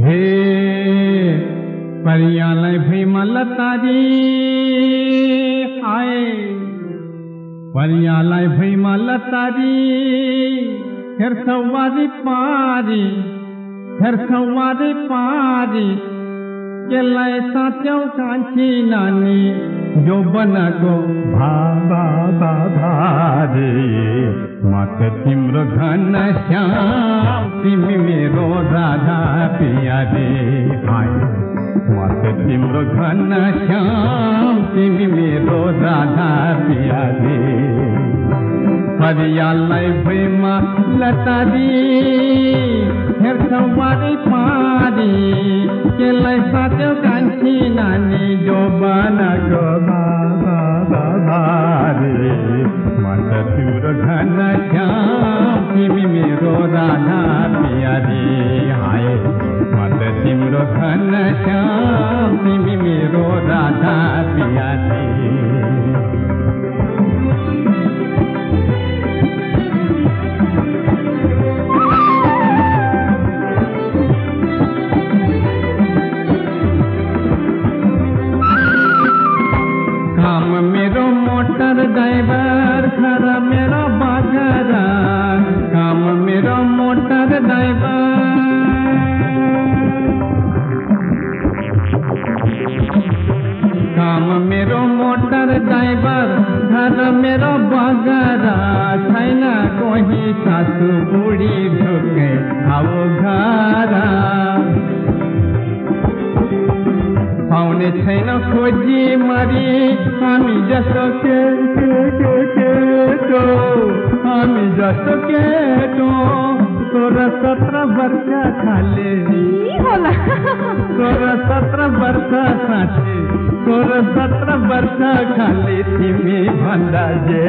हे परियालाई भुइँमा लतारी आए परियालाई भुइँमा लतारी हेर्छौ वारी पारी केलाई साँच्यौ कान्छी नानी जो बनको भारे म त तिम्रो घन श्याम तिमी मेरो राधा प्यारी म त तिम्रो घन श्याम तिमी मेरो राधा प्यारी परियालाई भुइँमा लतारी हेर्छौ वारी पारी केलाई साँच्यौ कान्छी नानी जो बनको भारे म त तिम्रो घन श्याम तिमी मेरो राधा प्यारी म त तिम्रो घन श्याम तिमी मेरो राधा प्यारी मोटर ड्राइवर घर मेरा बागरा काम मेरा मोटर ड्राइवर काम मेरो मोटर ड्राइवर घर मेरो बागरा छैन कोही सासु बुढी ढुके आओ घर पाउने छैन खोजी मरी हामी जस्तो केटो तोरा 17 वर्ष खाले तोरा 17 वर्ष साथी तोरा 17 वर्ष खाले तिमी भन्दा जे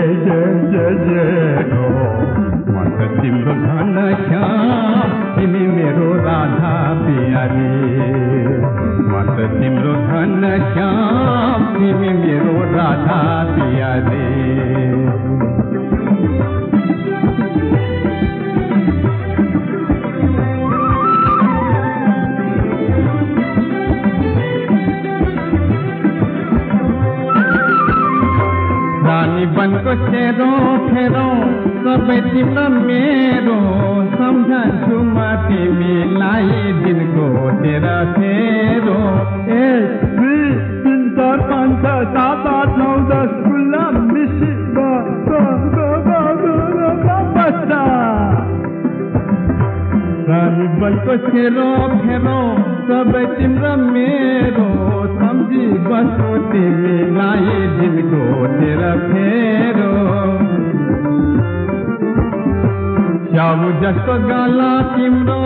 म त तिम्रो घन श्याम तिमी मेरो राधा प्यारी म त तिम्रो घन श्याम तिमी मेरो राधा प्यारी रानी बनको चेरो फेरो सबै तिम्रो मेरो सम्झन्छु म तिमीलाई दिनको तेरा फेरो 1 2 3 4 5 6 7 8 9 10 कुल्ला मिसी बच्चा रानी बनको चेरो फेरो सबै तिम्रो मेरो सम्झी बस्छु तिमीलाई दिनको तेरा फेरो स्याउ जस्तो गाला तिम्रो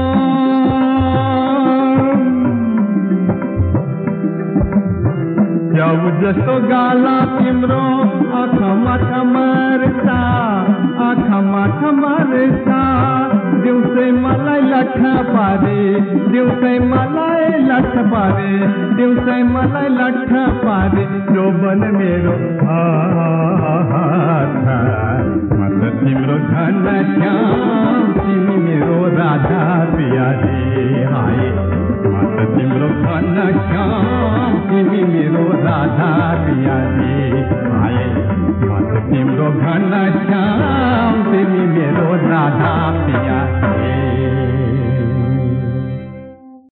स्याउ जस्तो गाला तिम्रो आँखामा ठमर्छ दिउँसै मलाई लट्ठ पारे जोबन मेरो म त तिम्रो घन श्याम तिमी मेरो राधा प्यारी म त तिम्रो घन श्याम तिमी मेरो राधा प्यारी